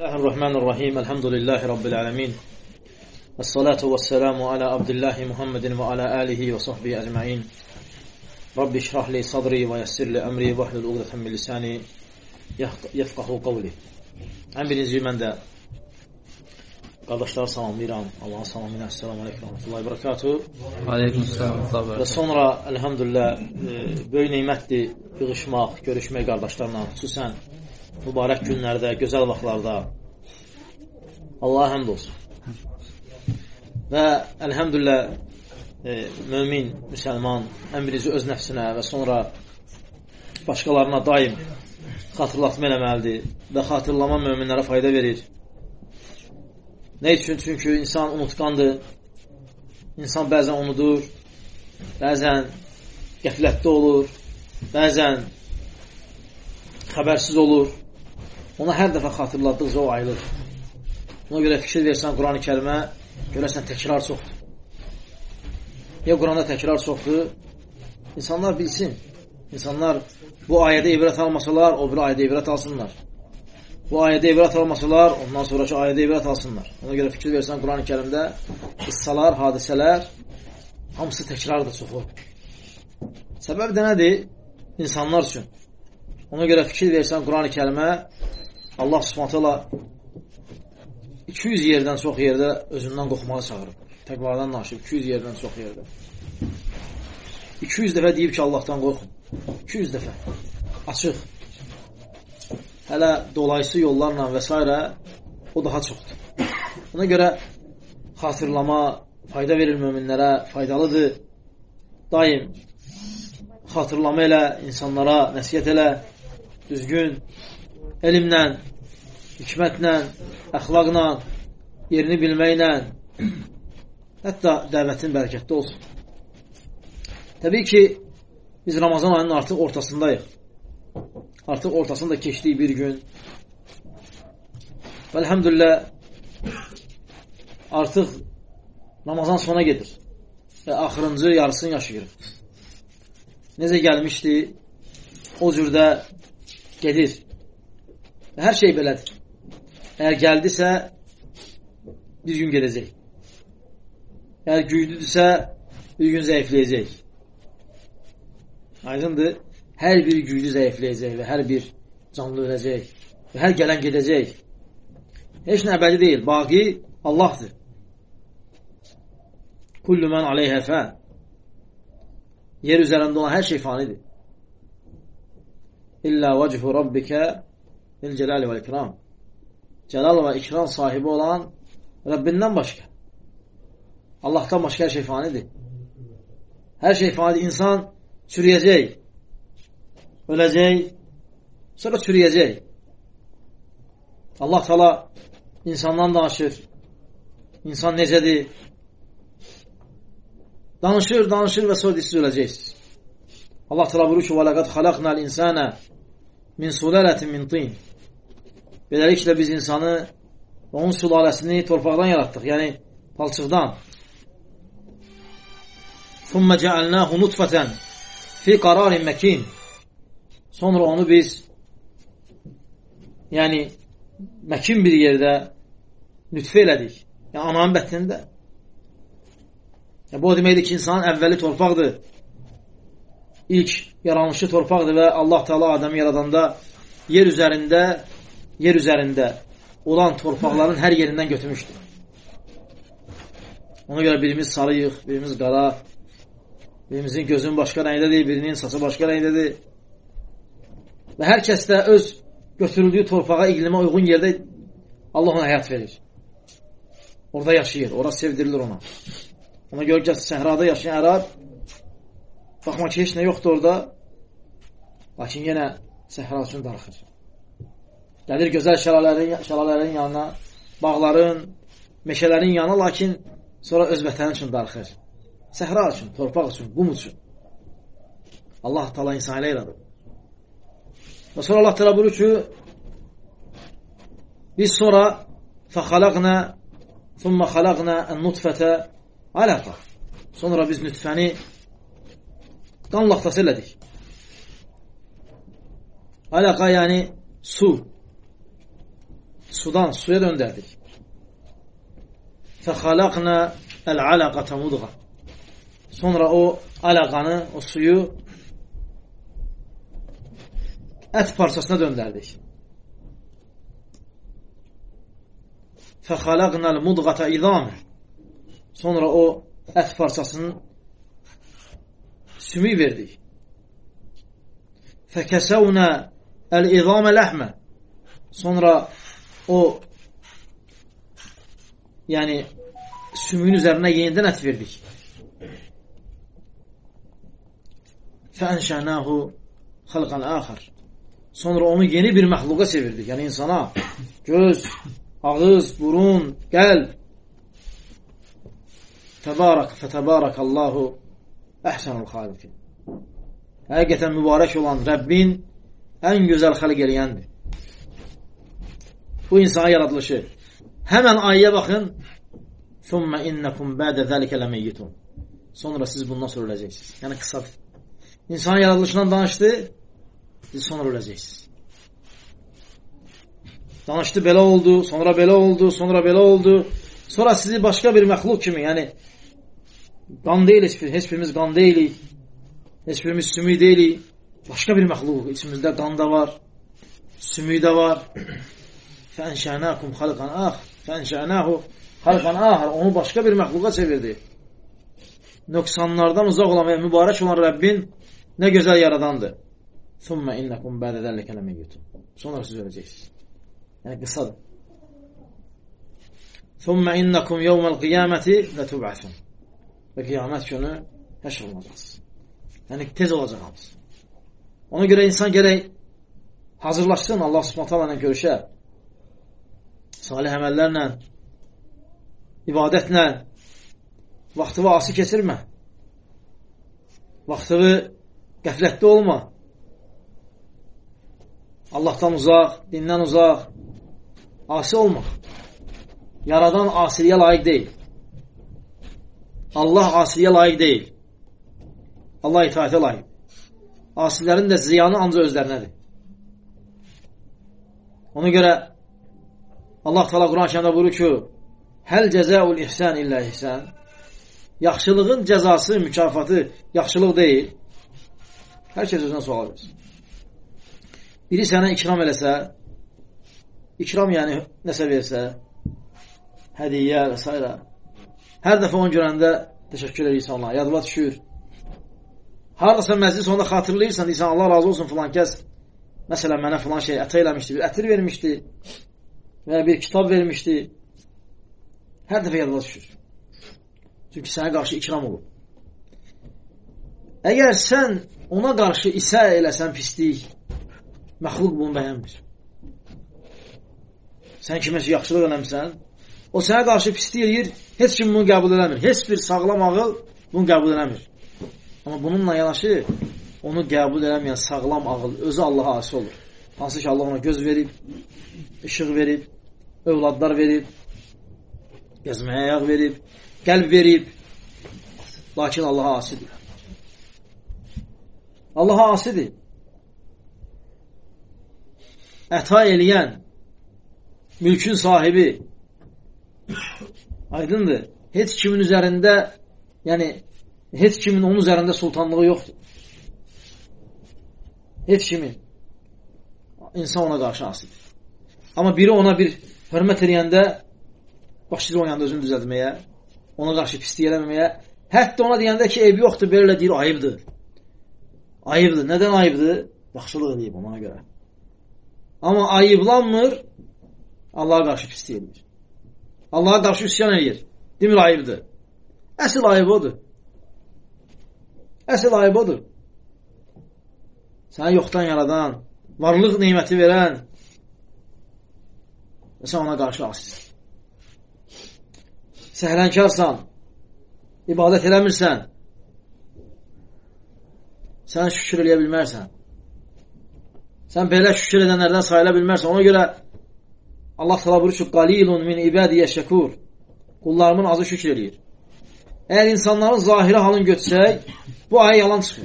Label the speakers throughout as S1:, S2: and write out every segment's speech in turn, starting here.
S1: Bismillahirrahmanirrahim. Elhamdülillahi Rabbil alemin. Esselatu vesselamu ala abdillahi Muhammedin ve ala alihi ve sahbihi ecmain. Rabbi şrahli sadri ve yessirli emri ve ahlul uqdatan min lisani yefqahu qavli. Ən birinci mən də qardaşları salamlayıram. Allahın salamı ilə. Esselamu aleykum və rahmetullahi və barakatuhu.
S2: Aleykümselam
S1: və sonra elhamdülillah böyük neymətdir yığışmaq, görüşmək qardaşlarla, xüsusən mübarək günlərdə, gözəl vaxtlarda. Allaha həmd olsun. Və elhamdülillah mömin, müsəlman ən birinci öz nəfsinə və sonra başqalarına daim xatırlatma eləməlidir və xatırlama möminlərə fayda verir. Nə üçün? Çünki insan unutqandır. İnsan bəzən unudur, bəzən qəflətdə olur, bəzən xəbərsiz olur. Ona hər dəfə xatırlatdıqca o ayılır. Ona görə fikir versən Quran-ı Kərimə, görəsən təkrar çoxdur. Ya Quranda təkrar çoxdur, insanlar bilsin. İnsanlar bu ayədə ibrət almasalar, o bir ayədə ibrət alsınlar. Bu ayədə ibrət almasalar, ondan sonraki ayədə ibrət alsınlar. Ona görə fikir versən Quran-ı Kərimdə qıssalar, hadisələr hamısı təkrardır çoxu. Səbəb də nədir? İnsanlar üçün. Ona görə fikir versən Quran-ı Kərimə, Allah Subhanahu 200 yerdən çox yerdə özündən qorxmağı çağırır. Təqvadan naşib 200 yerdən çox yerdə. 200 dəfə deyib ki, Allahdan qorxun. 200 dəfə. Açıq. Hələ dolayısı yollarla və s. o daha çoxdur. Ona görə xatırlama fayda verir möminlərə, faydalıdır. Daim xatırlama elə, insanlara nəsiyyət elə, düzgün, elmlə, hikmətlə, əxlaqla, yerini bilməklə, hətta dəvətin bərəkətli olsun. Təbii ki, biz Ramazan ayının artıq ortasındayıq. Artıq ortasında keçdiyi bir gün. Və elhamdülillah, artıq Ramazan sona gedir. Və axırıncı yarısını yaşayırıq. Necə gəlmişdi, o cürdə gedir. Və hər şey belədir. Əgər gəldisə, bir gün gedəcək. Əgər güclüdürsə, bir gün zəifləyəcək. Aydındır. Hər bir güclü zəifləyəcək və hər bir canlı öləcək. Və hər gələn gedəcək. Heç nə əbədi deyil. Baqi Allahdır. Kullu mən aleyhə fən. Yer üzərində olan hər şey fanidir. İllə vəcihu rabbikə bil cəlali və ikram. Cəlal və ikram sahibi olan Rəbbindən başqa. Allahdan başqa hər şey fanidir. Hər şey fanidir. İnsan çürüyəcək, öləcək, sonra çürüyəcək. Allah Teala insandan danışır. İnsan necədir? Danışır və sonra siz öləcəksiniz. Allah Teala buyurur ki: "Və laqad xalaqnal insana min sulalatin min tin." Beləliklə biz insanı və onun sülaləsini torpaqdan yaratdıq, yəni palçıqdan. "Thumma ja'alnahu nutfatan fi qararin makin." Sonra onu biz yəni məkin bir yerdə nütfə elədik. Yəni ananın bətnində. Bu o deməkdir ki, insanın əvvəli torpaqdır. İlk yaranışı torpaqdır və Allah Teala Adəmi yaradanda yer üzərində olan torpaqların hər yerindən götürmüşdür. Ona görə birimiz sarıyıq, birimiz qara, birimizin gözünün başqa rəngdədir, birinin saçı başqa rəngdədir. Və hər kəs də öz götürüldüyü torpağa, iqlimə uyğun yerdə Allah ona həyat verir. Orada yaşayır, orada sevdirilir ona. Ona görə ki, səhrada yaşayan ərab, baxma ki, heç nə yoxdur orada, lakin yenə səhra üçün darıxır. Gəlir gözəl şəlalələrin yanına, bağların, meşələrin yanına, lakin sonra öz vətəni üçün darıxır. Səhra üçün, torpaq üçün, qum üçün. Allah Teala insan ilə yaradır. Və sonra Allah Teala buyurur ki, biz sonra fəxalaqnə thumma xalaqnə ən-nutfətə aləqa. Sonra biz nütfəni qan laxtası elədik. Aləqa yəni su. sudan suya döndərdik. فَخَلَقْنَا الْعَلَقَةَ مُدْغَةً Sonra o alaqanı, o suyu ət parçasına döndərdik. فَخَلَقْنَا الْمُدْغَةَ اِذَامًا Sonra o ət parçasının sümük verdik. فَكَسَوْنَا الْاِذَامَ لَحْمًا Sonra o yani sümüğün üzerine yeniden et verdik. فَاَنْشَانَاهُ خَلْقًا آخَرٍ Sonra onu yeni bir məhluqa çevirdik. Yani insana göz, ağız, burun, qəlb. فَتَبَارَكَ Əhsənul xaliqin Həqiqətən mübarək olan Rəbbin ən gözəl xəlq eləyəndir. Bu insana yaradılışı. Həmən ayəyə baxın. ثُمَّ إِنَّكُمْ بَعْدَ ذَلِكَ لَمَيِّتُونَ Sonra siz bundan sonra öləcəksiniz. Yəni qısadır. İnsanın yaradılışından danışdı, siz sonra öləcəksiniz. Danışdı, belə oldu, sonra belə oldu, sonra belə oldu. Sonra sizi başqa bir məxluq kimi, yəni qan deyil, heç birimiz qan deyilik, heç birimiz sümük deyilik. Başqa bir məxluq, içimizdə qan da var, sümük də var. فَاَنْشَانَاكُمْ خَلْقًا آخَرٍ فَاَنْشَانَاهُ خَلْقًا آخَرٍ Onu başqa bir məxluqa çevirdi. Nöqsanlardan uzaq olan və mübarək olan Rəbbin nə gözəl yaradandır. ثُمَّ إِنَّكُمْ بَعْدَ ذَلِكَ لَمَيِّتُونَ Sonra siz öləcəksiniz. Yəni qısadır. ثُمَّ إِنَّكُمْ يَوْمَ الْقِيَامَةِ لَتُبْعَثُونَ Və qiyamət günü həşr olunacaqsınız. Yəni tez olacaqsınız. Ona görə insan gərək hazırlaşsın Allah Subhanahu taala ilə görüşə. Salih əməllərlə, ibadətlə vaxtını asi keçirmə. Vaxtını qəflətdə olma. Allahdan uzaq, dindən uzaq, asi olma. Yaradan asiliyə layiq deyil. Allah asiliyə layiq deyil. Allah itaətə layiq. Asilərin də ziyanı ancaq özlərinədir. Ona görə Allah Teala Quran-ı buyurur ki: "Həl cəzaul ihsan illə ihsan." Yaxşılığın cəzası, mükafatı yaxşılıq deyil. Hər kəs özünə sual versin. Biri sənə ikram eləsə, ikram yəni nəsə versə, hədiyyə və s. Hər dəfə onu görəndə təşəkkür edirsən ona, yadına düşür. Haradasa məclis onda xatırlayırsan, deyirsən Allah razı olsun filan kəs. Məsələn, mənə filan şey ətə eləmişdi, bir ətir vermişdi və bir kitab vermişdi. Hər dəfə yadına düşür. Çünki sənə qarşı ikram olur. Əgər sən ona qarşı isə eləsən pislik, məxluq bunu bəyənmir. Sən kiməsə yaxşılıq eləmirsən, o sənə qarşı pislik eləyir, heç kim bunu qəbul eləmir. Heç bir sağlam ağıl bunu qəbul eləmir. Amma bununla yanaşı, onu qəbul eləməyən sağlam ağıl özü Allaha asi olur. Hansı ki Allah ona göz verib, işıq verib, övladlar verib, gəzməyə ayaq verib, qəlb verib. Lakin Allaha asidir. Allaha asidir. Əta eləyən, mülkün sahibi, aydındır. Heç kimin üzərində, yəni heç kimin onun üzərində sultanlığı yoxdur. Heç kimin. İnsan ona qarşı asidir. Amma biri ona bir hörmət eləyəndə başlayır onun yanında özünü düzəltməyə, ona qarşı pislik eləməməyə, hətta ona deyəndə ki, eybi yoxdur, belə deyir, ayıbdır. Ayıbdır. Nədən ayıbdır? Yaxşılıq edib ona görə. Amma ayıblanmır, Allaha qarşı pislik edir. Allaha qarşı üsyan edir. Demir ayıbdır. Əsl ayıb odur. Əsl ayıb odur. Səni yoxdan yaradan, varlıq neyməti verən və sən ona qarşı asisən. Səhrənkarsan, ibadət eləmirsən, sən şükür eləyə bilmərsən. Sən belə şükür edənlərdən sayıla bilmərsən. Ona görə Allah təala buyurur ki, qalilun min ibadiyyə şəkur. Qullarımın azı şükür eləyir. Əgər insanların zahiri halını götürsək, bu aya yalan çıxır.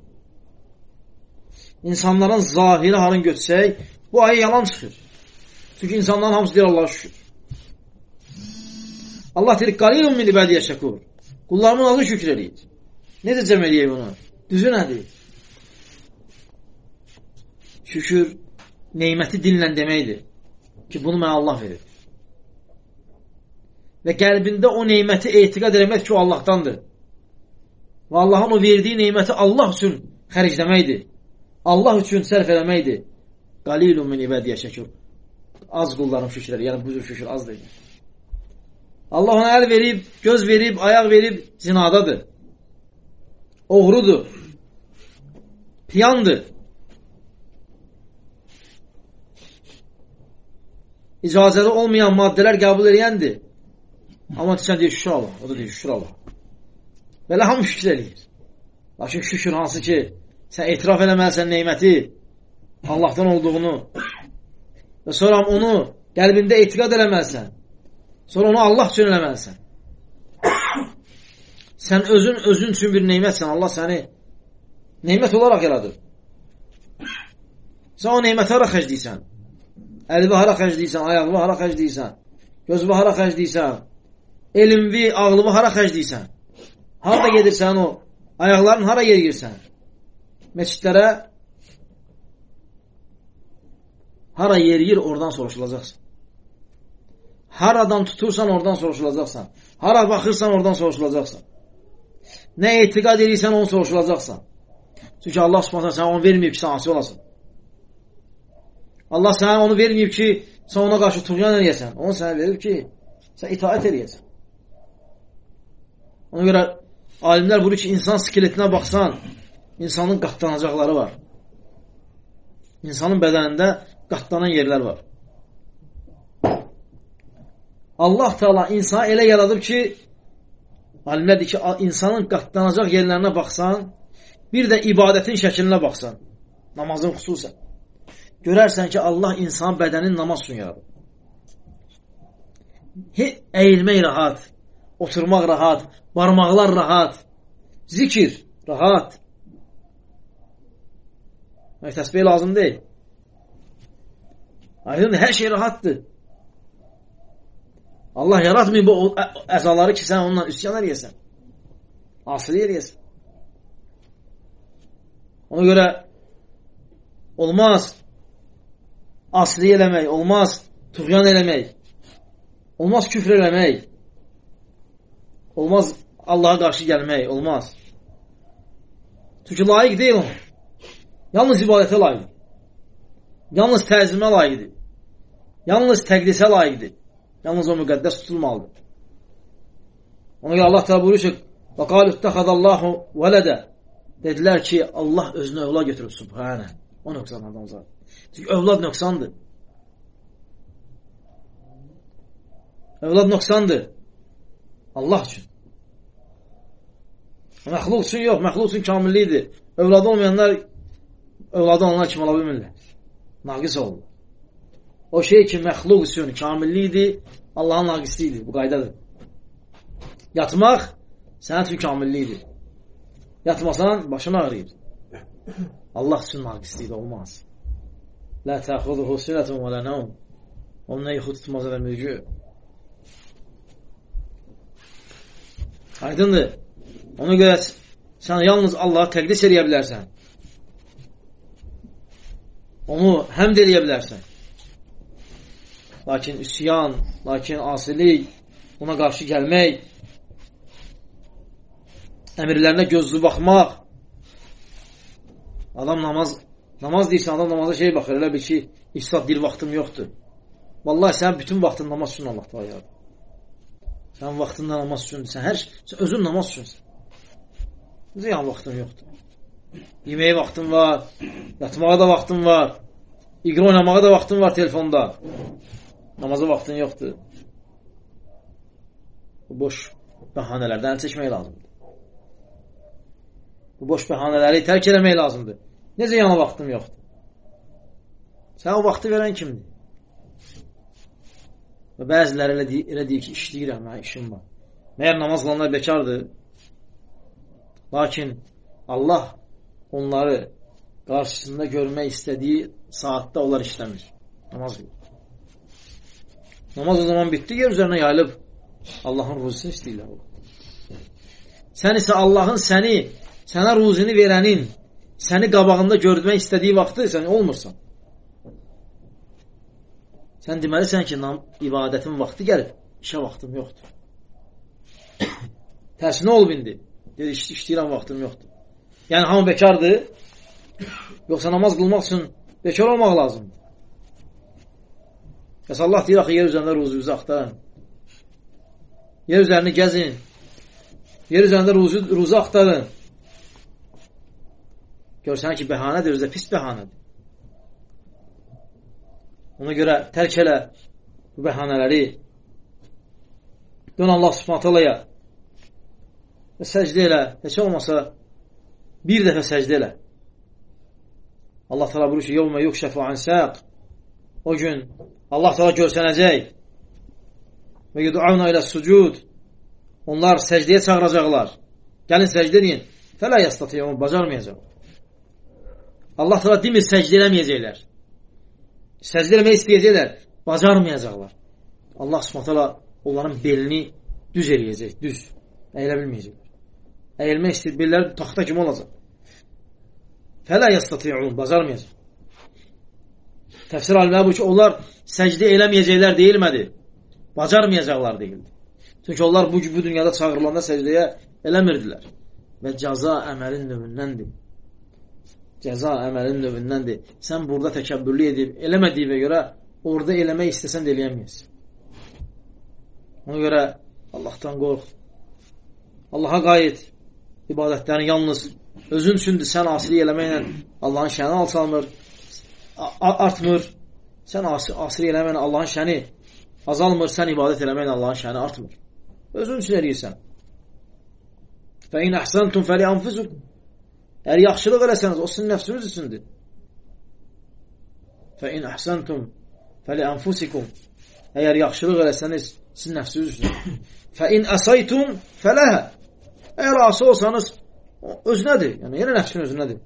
S1: İnsanların zahiri halını götürsək, bu aya yalan çıxır. Çünki insanların hamısı deyir Allah'a şükür. Allah deyir, qalilun min ibadiyə şəkur. Qullarımın azı şükür eləyir. Necə cəm eləyək bunu? Düzü nədir? Şükür, neyməti dinlə deməkdir ki, bunu mənə Allah verir. Və qəlbində o neyməti etiqad eləmək ki, o Allahdandır. Və Allahın o verdiyi neyməti Allah üçün xərcləməkdir. Allah üçün sərf eləməkdir. Qalilun min ibadiyə şəkur. Az qullarım şükür, yəni bu cür şükür az deyil. Allah ona əl verib, göz verib, ayaq verib, zinadadır. Oğrudur. Piyandır. İcazəli olmayan maddələr qəbul edəndir. Amma sən deyir, şükür Allah. O da deyir, şükür Allah. Belə hamı şükür eləyir. Lakin şükür hansı ki, sən etiraf eləməlisən neyməti, Allahdan olduğunu və sonra onu qəlbində etiqad eləməlisən. Sonra onu Allah üçün eləməlisən. Sən özün üçün bir neymətsən. Allah səni neymət olaraq yaradır. Sən o neyməti hara xərcləyirsən? Əlvi hara xərcləyirsən? Ayaqlı hara xərcləyirsən? Gözü hara xərcləyirsən? Elmvi, ağlıvı hara xərcləyirsən? Harada gedirsən o? Ayaqların hara yeriyirsən? Meçidlərə hara yeriyir, oradan soruşulacaqsan. Haradan tutursan, oradan soruşulacaqsan. Hara baxırsan, oradan soruşulacaqsan. Nə etiqad edirsən, onu soruşulacaqsan. Çünki Allah subhanət sən onu verməyib ki, sən asi olasın. Allah sənə onu verməyib ki, sən ona qarşı tuğyan eləyəsən. Onu sənə verib ki, sən itaət eləyəsən. Ona görə alimlər buyurur ki, insan skeletinə baxsan, insanın qatlanacaqları var. İnsanın bədənində qatlanan yerlər var. Allah Teala insanı elə yaradıb ki, alimlər deyir ki, insanın qatlanacaq yerlərinə baxsan, bir də ibadətin şəklinə baxsan, namazın xüsusən, görərsən ki, Allah insan bədənin namaz üçün yaradıb. Əyilmək rahat, oturmaq rahat, barmaqlar rahat, zikir rahat. Təsbih lazım deyil. Aydındır, hər şey rahatdır. Allah yaratmayıb o əzaları ki, sən onunla üsyan eləyəsən. Asili eləyəsən. Ona görə olmaz asili eləmək, olmaz tuğyan eləmək, olmaz küfr eləmək, olmaz Allaha qarşı gəlmək, olmaz. Çünki layiq deyil ona. Yalnız ibadətə layiqdir. Yalnız təzimə layiqdir. Yalnız təqdisə layiqdir. Yalnız o müqəddəs tutulmalıdır. Ona görə Allah təala buyurur ki, və qalu ittəxədəllahu vələdə. Dedilər ki, Allah özünə övlad götürüb, subhanə. O nöqsanlardan uzaq. Çünki övlad nöqsandır. Övlad nöqsandır. Allah üçün. Məxluq üçün yox, məxluq üçün kamillidir. Övladı olmayanlar, övladı olanlar kim ola bilmirlər? Naqis oldu. O şey ki, məxluq üçün kamillidir, Allahın naqislidir. Bu qaydadır. Yatmaq sənə üçün kamillidir. Yatmasan, başın ağrıyır. Allah üçün naqislidir, olmaz. Lə təxuduhu sinətun və lə nəum. Onunla yuxu tutmaz və mürgü. Aydındır. Ona görə sən yalnız Allah'a təqdis edə bilərsən. Onu həmd edə bilərsən. Lakin üsyan, lakin asilik, ona qarşı gəlmək, əmirlərinə gözlü baxmaq. Adam namaz deyirsən, adam namaza şey baxır, elə bir ki, istat bir vaxtım yoxdur. Vallahi sən bütün vaxtın namaz üçün Allah da ayardır. Sən vaxtında namaz üçündür, sən özün namaz üçünsün. Necə yan vaxtın yoxdur? Yeməyə vaxtın var, yatmağa da vaxtın var, iqra oynamağa da vaxtın var telefonda. Namaza vaxtın yoxdur. Bu boş bəhanələrdən əl çəkmək lazımdır. Bu boş bəhanələri tərk eləmək lazımdır. Necə yana vaxtım yoxdur? Sən o vaxtı verən kimdir? Və bəziləri elə deyir ki, işləyirəm, işim var. Məyər namaz qılanlar bekardır. Lakin Allah onları qarşısında görmək istədiyi saatda onlar işləmir. Namaz qılır. Namaz o zaman bitdi, yer üzərinə yayılıb Allahın ruzisini istəyirlər. Sən isə Allahın sənə ruzini verənin səni qabağında görmək istədiyi vaxtı sən olmursan. Sən deməlisən ki, ibadətin vaxtı gəlib, işə vaxtım yoxdur. Tərsinə olub indi. Dedi, işləyirəm, vaxtım yoxdur. Yəni, hamı bekardır. Yoxsa namaz qılmaq üçün bekar olmaq lazımdır. Bəs Allah deyir, axı, yer üzərində ruzinizi axtarın. Yer üzərini gəzin. Yer üzərində ruzu axtarın. Görsən ki, bəhanədir, özdə pis bəhanədir. Ona görə tərk elə bu bəhanələri. Dön Allah Subhanahu taalaya və səcdə elə. Heç olmasa bir dəfə səcdə elə. Allah Teala buyurur ki, yevmə yukşəfu an saq. O gün Allah Teala görsənəcək. Və yud'auna ilə sucud. Onlar səcdəyə çağıracaqlar. Gəlin səcdə edin. Fələ yastati'un, bacarmayacaq. Allah Teala demir səcdə eləməyəcəklər. Səcdə eləmək istəyəcəklər, bacarmayacaqlar. Allah Subhanahu taala onların belini düz eləyəcək, düz. Əyilə bilməyəcəklər. Əyilmək istəyir, belləri taxta kimi olacaq. Fələ yastati'un, bacarmayacaq. Təfsir alimləri bu ki, onlar səcdə eləməyəcəklər deyilmədi. Bacarmayacaqlar deyildi. Çünki onlar bu dünyada çağırılanda səcdəyə eləmirdilər. Və cəza əməlin növündəndir. Cəza əməlin növündəndir. Sən burada təkəbbürlü edib, eləmədiyinə görə orada eləmək istəsən də eləyəməyəsən. Ona görə Allahdan qorx. Allaha qayıt. İbadətlərin yalnız özün üçündür. Sən asilik eləməklə Allahın şəni alçalmır, artmır. Sən asilik eləməklə Allahın şəni azalmır. Sən ibadət eləməklə Allahın şəni artmır. Özün üçün eləyirsən. فَاِنْ اَحْسَنْتُمْ فَلِأَنْفُسُكُمْ Əgər yaxşılıq eləsəniz, o sizin nəfsiniz üçündür. فَاِنْ اَحْسَنْتُمْ فَلِأَنْفُسِكُمْ Əgər yaxşılıq eləsəniz, sizin nəfsiniz üçündür. فَاِنْ أَسَيْتُمْ فَلَهَا Əgər asi olsanız, özünədir. Yəni, yenə nəfsin özünədir.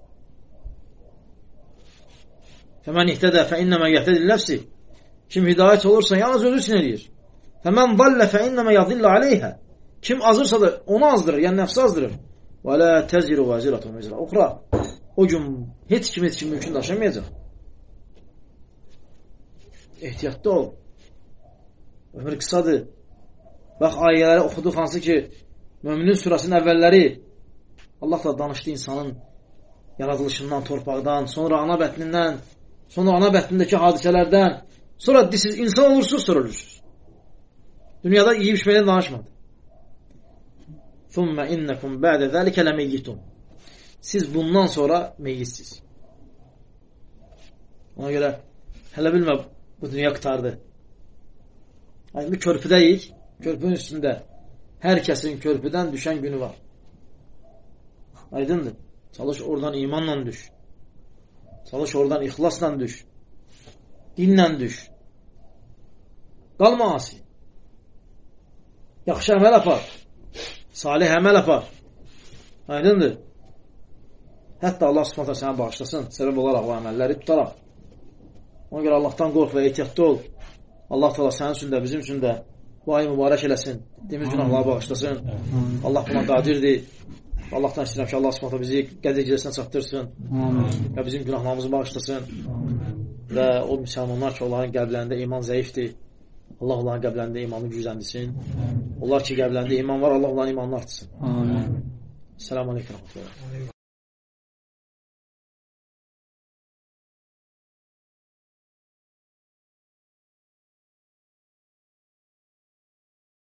S1: فَمَنْ اِهْتَدَى فَاِنَّمَا يَهْتَدِ النَّفْسِ Kim hidayət olursa, yalnız özü üçün eləyir. فَمَنْ ضَلَّ فَاِنَّمَا يَضِلَّ عَلَيْهَا Kim azırsa da onu azdırır, yəni nəfsi azdırır. وَلَا تَزِرُ وَزِرَةٌ وِزْرَ اُخْرَى O gün heç kim mümkün daşımayacaq. Ehtiyatlı ol. Ömür qısadır. Bax, ayələri oxuduq hansı ki, Möminin surasının əvvəlləri Allah da danışdı insanın yaradılışından, torpaqdan, sonra ana bətnindən, sonra ana bətnindəki hadisələrdən, sonra siz insan olursunuz, sonra ölürsünüz. Dünyada yiyib içməkdən danışmadı. ثُمَّ اِنَّكُمْ بَعْدَ ذَٰلِكَ لَمَيِّتُمْ Siz bundan sonra meyyizsiz. Ona görə hələ bilmə bu dünya qutardı. Bir körpüdəyik, körpünün üstündə hər kəsin körpüdən düşən günü var. Aydındır. Çalış oradan imanla düş. Çalış oradan ixlasla düş. Dinlə düş. Qalma asi. Yaxşı əməl apar. Salih əməl apar. Aydındır. Hətta Allah Subhanahu sənə bağışlasın. Səbəb olaraq o əməlləri tutaraq. Ona görə Allahdan qorx və ehtiyatlı ol. Allah Teala sənin üçün də, bizim üçün də bu ayı mübarək eləsin. Demiz günahları bağışlasın. Allah buna qadirdir. Allahdan istəyirəm ki, Allah Subhanahu bizi Qədr gecəsinə çatdırsın. Və bizim günahlarımızı bağışlasın. Və o müsəlmanlar ki, onların qəlblərində iman zəifdir. Allah onların qəlblərində imanı gücləndirsin. Onlar ki, qəlblərində iman var, Allah onların imanını artırsın. Selamun aleyküm.